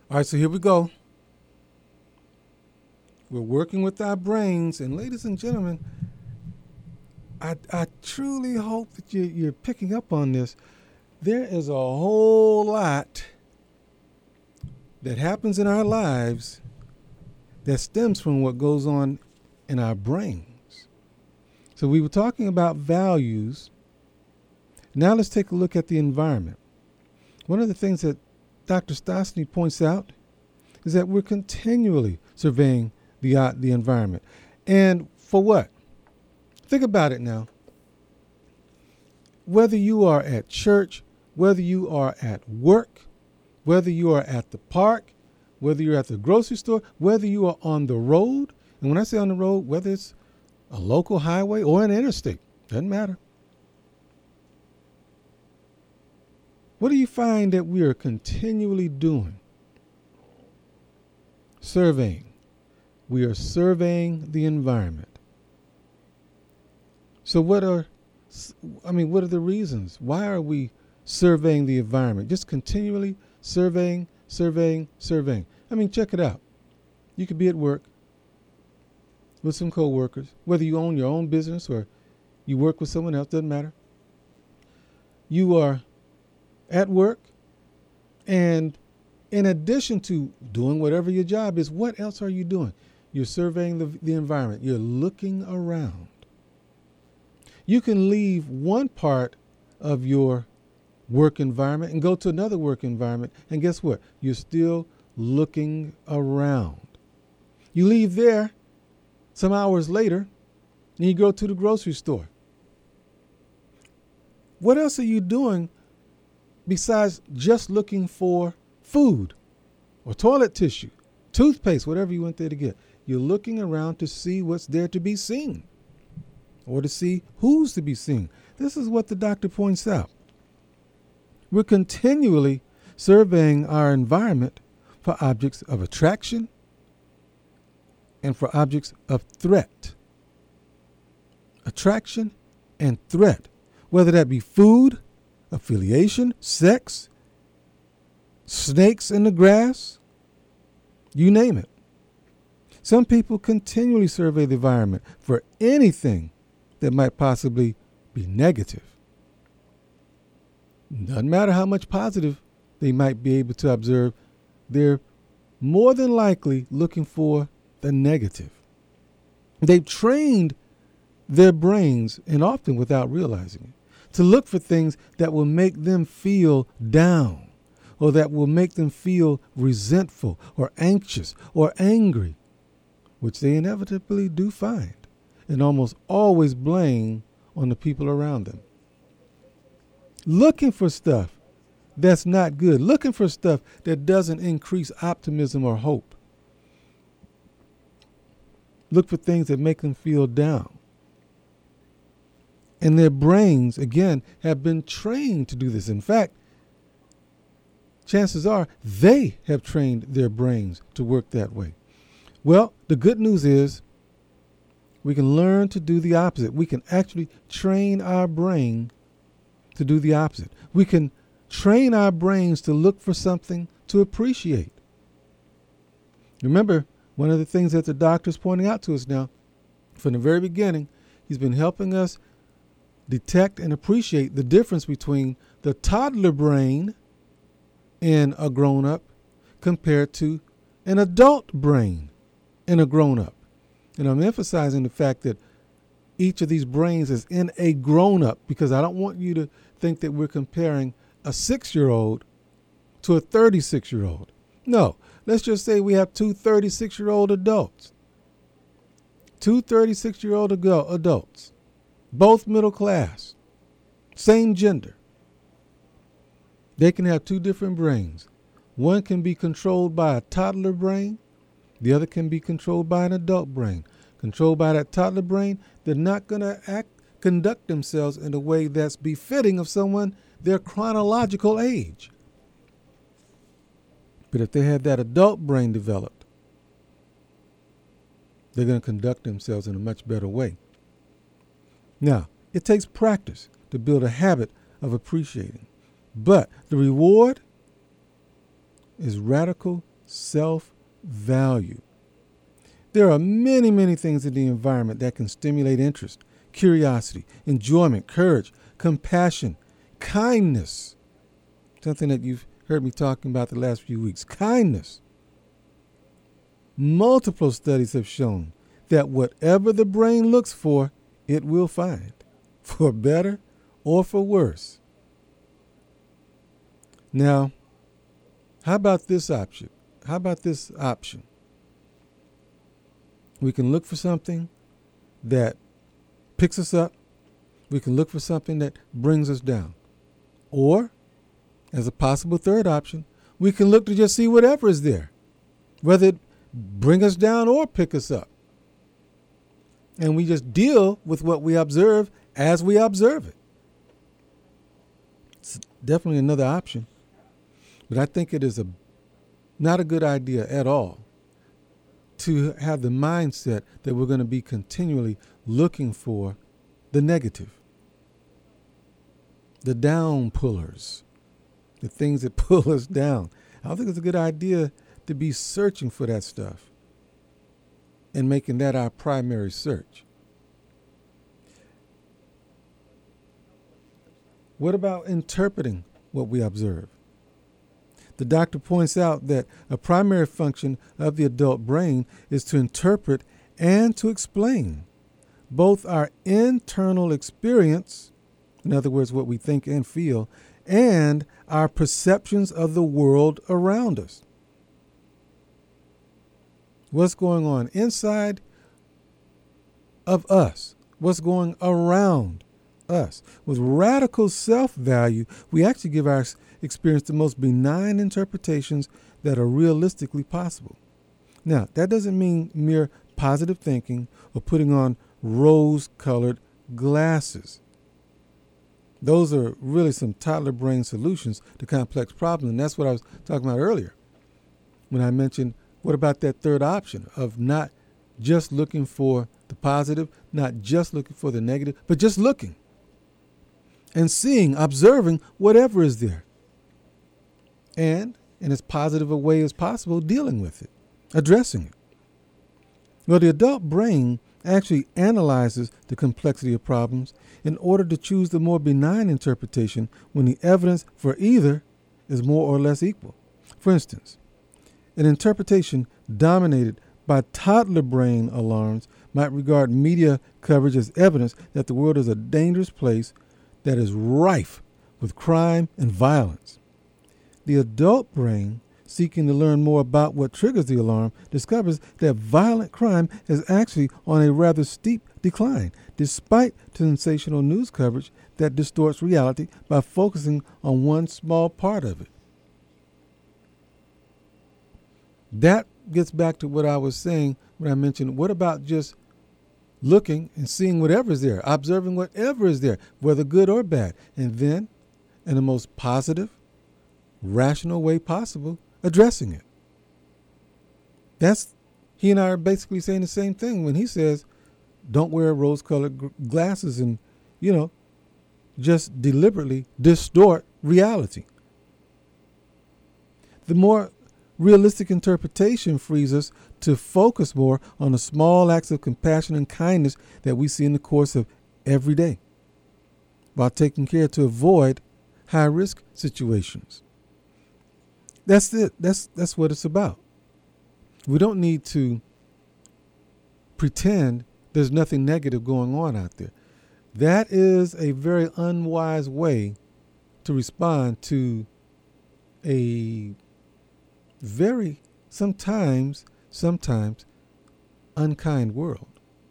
All right, so here we go. We're working with our brains. And ladies and gentlemen, I truly hope that you're picking up on this. There is a whole lot that happens in our lives that stems from what goes on in our brains. So we were talking about values. Now let's take a look at the environment. One of the things that Dr. Stosny points out is that we're continually surveying the environment. And for what? Think about it now. Whether you are at church, whether you are at work, whether you are at the park, whether you're at the grocery store, whether you are on the road, and when I say on the road, whether it's a local highway or an interstate, doesn't matter. What do you find that we are continually doing? Surveying. We are surveying the environment. So what are the reasons? Why are we surveying the environment? Just continually surveying. Check it out. You could be at work with some coworkers, whether you own your own business or you work with someone else, doesn't matter. You are at work, and in addition to doing whatever your job is, what else are you doing? You're surveying the environment. You're looking around. You can leave one part of your work environment and go to another work environment, and guess what? You're still looking around. You leave there some hours later, and you go to the grocery store. What else are you doing besides just looking for food or toilet tissue, toothpaste, whatever you went there to get? You're looking around to see what's there to be seen or to see who's to be seen. This is what the doctor points out. We're continually surveying our environment for objects of attraction and for objects of threat. Attraction and threat, whether that be food, affiliation, sex, snakes in the grass, you name it. Some people continually survey the environment for anything that might possibly be negative. Doesn't matter how much positive they might be able to observe, they're more than likely looking for the negative. They've trained their brains, and often without realizing it, to look for things that will make them feel down, or that will make them feel resentful or anxious or angry, which they inevitably do find, and almost always blame on the people around them. Looking for stuff that's not good, looking for stuff that doesn't increase optimism or hope. Look for things that make them feel down. And their brains, again, have been trained to do this. In fact, chances are they have trained their brains to work that way. Well, the good news is we can learn to do the opposite. We can actually train our brain to do the opposite. We can train our brains to look for something to appreciate. Remember, one of the things that the doctor's pointing out to us now, from the very beginning, he's been helping us detect and appreciate the difference between the toddler brain in a grown-up compared to an adult brain in a grown-up. And I'm emphasizing the fact that each of these brains is in a grown-up, because I don't want you to think that we're comparing a 6-year-old to a 36-year-old. No, let's just say we have two 36-year-old adults. Two 36-year-old adults, both middle class, same gender. They can have two different brains. One can be controlled by a toddler brain. The other can be controlled by an adult brain. Controlled by that toddler brain, they're not going to conduct themselves in a way that's befitting of someone their chronological age. But if they have that adult brain developed, they're going to conduct themselves in a much better way. Now, it takes practice to build a habit of appreciating, but the reward is radical self-value. There are many, many things in the environment that can stimulate interest, curiosity, enjoyment, courage, compassion, kindness. Something that you've heard me talking about the last few weeks. Kindness. Multiple studies have shown that whatever the brain looks for, it will find, for better or for worse. Now, how about this option? We can look for something that picks us up. We can look for something that brings us down. Or, as a possible third option, we can look to just see whatever is there, whether it bring us down or pick us up. And we just deal with what we observe as we observe it. It's definitely another option. But I think it is not a good idea at all to have the mindset that we're going to be continually looking for the negative, the down pullers, the things that pull us down. I don't think it's a good idea to be searching for that stuff and making that our primary search. What about interpreting what we observe? The doctor points out that a primary function of the adult brain is to interpret and to explain both our internal experience, in other words, what we think and feel, and our perceptions of the world around us. What's going on inside of us? What's going around us? With radical self-value, we actually give our experience the most benign interpretations that are realistically possible. Now, that doesn't mean mere positive thinking or putting on rose-colored glasses. Those are really some toddler brain solutions to complex problems, and that's what I was talking about earlier when I mentioned, what about that third option of not just looking for the positive, not just looking for the negative, but just looking and seeing, observing whatever is there. And in as positive a way as possible, dealing with it, addressing it. Well, the adult brain actually analyzes the complexity of problems in order to choose the more benign interpretation when the evidence for either is more or less equal. For instance, an interpretation dominated by toddler brain alarms might regard media coverage as evidence that the world is a dangerous place that is rife with crime and violence. The adult brain, seeking to learn more about what triggers the alarm, discovers that violent crime is actually on a rather steep decline, despite sensational news coverage that distorts reality by focusing on one small part of it. That gets back to what I was saying when I mentioned, what about just looking and seeing whatever is there, observing whatever is there, whether good or bad, and then, in the most positive, rational way possible, addressing it. He and I are basically saying the same thing when he says, don't wear rose-colored glasses and, just deliberately distort reality. The more realistic interpretation frees us to focus more on the small acts of compassion and kindness that we see in the course of every day, while taking care to avoid high-risk situations. That's it. That's what it's about. We don't need to pretend there's nothing negative going on out there. That is a very unwise way to respond to a very, sometimes unkind world.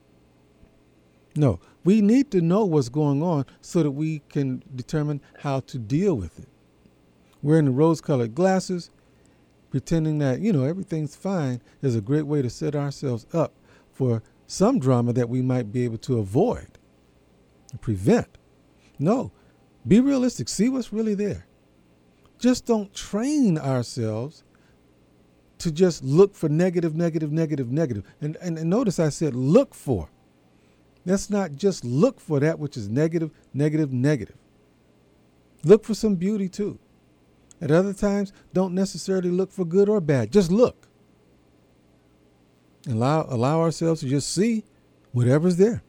No, we need to know what's going on so that we can determine how to deal with it. Wearing the rose-colored glasses, pretending that, everything's fine, is a great way to set ourselves up for some drama that we might be able to avoid and prevent. No, be realistic. See what's really there. Just don't train ourselves to just look for negative. And notice I said look for. Let's not just look for that which is negative. Look for some beauty too. At other times, don't necessarily look for good or bad. Just look. Allow ourselves to just see whatever's there.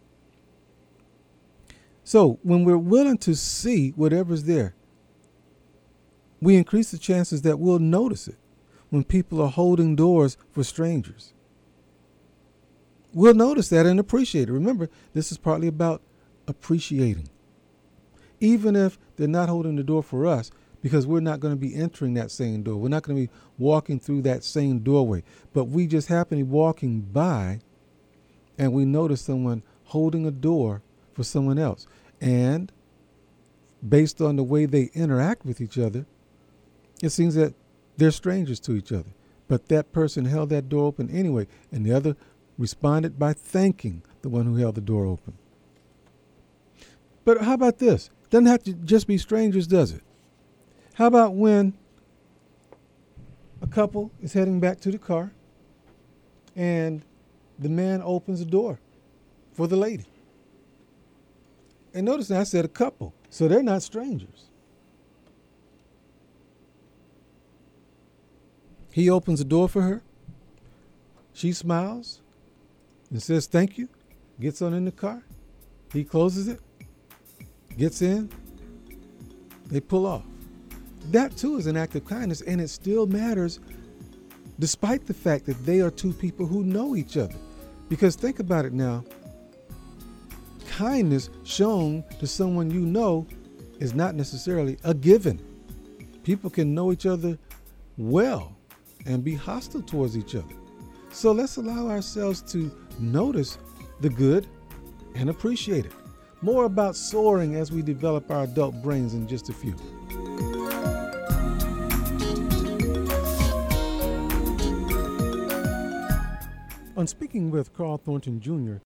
So when we're willing to see whatever's there, we increase the chances that we'll notice it when people are holding doors for strangers. We'll notice that and appreciate it. Remember, this is partly about appreciating. Even if they're not holding the door for us, because we're not going to be entering that same door. We're not going to be walking through that same doorway. But we just happen to be walking by and we notice someone holding a door for someone else. And based on the way they interact with each other, it seems that they're strangers to each other. But that person held that door open anyway, and the other responded by thanking the one who held the door open. But how about this? Doesn't have to just be strangers, does it? How about when a couple is heading back to the car and the man opens the door for the lady? And notice now I said a couple, so they're not strangers. He opens the door for her. She smiles and says thank you, gets on in the car. He closes it, gets in, they pull off. That too is an act of kindness, and it still matters despite the fact that they are two people who know each other. Because think about it now. Kindness shown to someone you know is not necessarily a given. People can know each other well and be hostile towards each other. So let's allow ourselves to notice the good and appreciate it. More about soaring as we develop our adult brains in just a few. On Speaking with Carl Thornton Jr.,